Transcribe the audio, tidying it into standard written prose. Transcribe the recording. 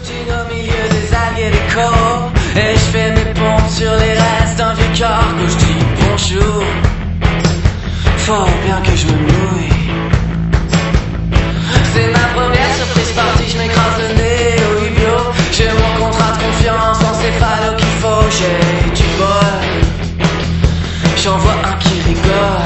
routine au milieu des algues et des coraux. Et je fais mes pompes sur les restes d'un vieux corps que je dis bonjour. Faut bien que je me mouille. C'est ma première surprise partie, je m'écrase le nez au hublot. J'ai mon contrat de confiance en céphalo qu'il faut. J'ai du bol, j'en vois un qui rigole.